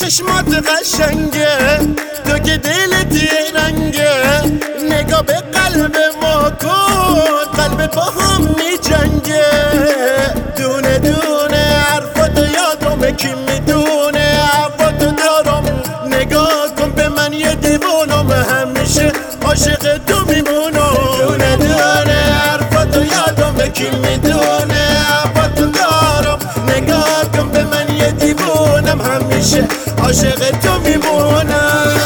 چشمات قشنگه تو که دلت رنگه نگاه به قلب ما کن قلب با هم می جنگه دونه دونه حرفات یادمه کی میدونه حرفاتو دارم نگاه کن به من یه دیوانم همیشه عاشق تو میمونم دونه دونه حرفاتو یادمه کی میدونه حرفاتو دارم نگاه کن به من یه دیوانم همیشه عاشق تو میمونم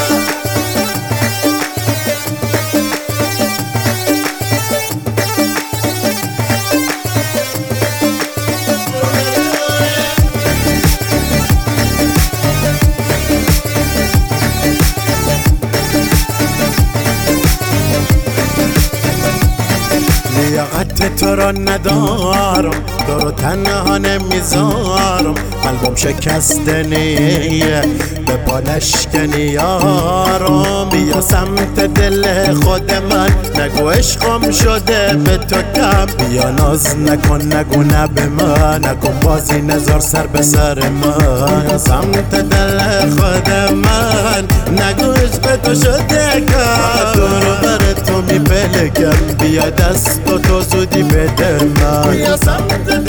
لیاقت تو را ندارم تو رو تنها نمیذارم قلبم شکستنیه به بالشکنی یارم بیا سمت دل خود من نگو عشقم شده به تو کم بیا ناز نکن نگو نه به من نکن بازی نزار سر به سر من بیا سمت دل خود من نگو عشق تو شده کم تو رو بر تو میپلکم بیا دست تو زودی بده من بیا سمت